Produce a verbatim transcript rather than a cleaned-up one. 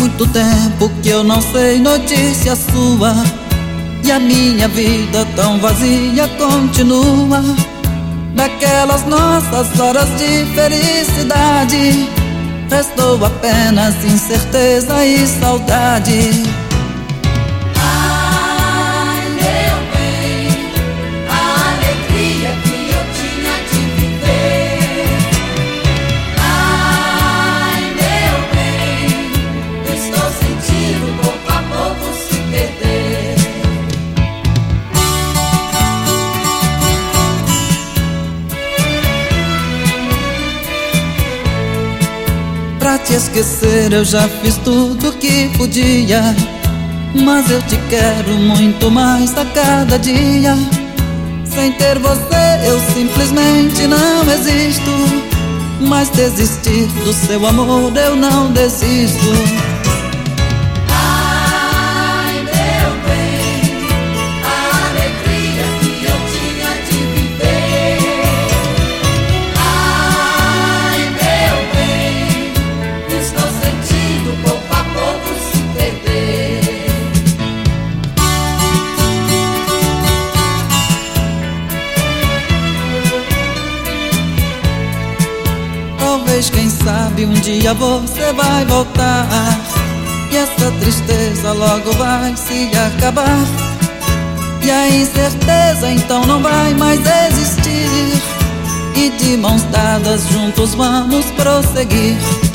muito tempo que eu não sei notícia sua, e a minha vida tão vazia continua. Daquelas nossas horas de felicidade restou apenas incerteza e saudade. Ai, meu bem, a alegria que eu tinha de viver. Ai, meu bem, eu estou sentindo pouco a pouco se perder. Pra te esquecer eu já fiz tudo que podia, mas eu te quero muito mais a cada dia. Sem ter você eu simplesmente não existo, mas desistir do seu amor eu não desisto. Ai, meu bem, a alegria que eu tinha de viver. Ai, meu bem, estou sentindo pouco a pouco se perder. Talvez, quem sabe, um dia você vai voltar e essa tristeza logo vai se acabar, e a incerteza então não vai mais existir, e de mãos dadas juntos vamos prosseguir.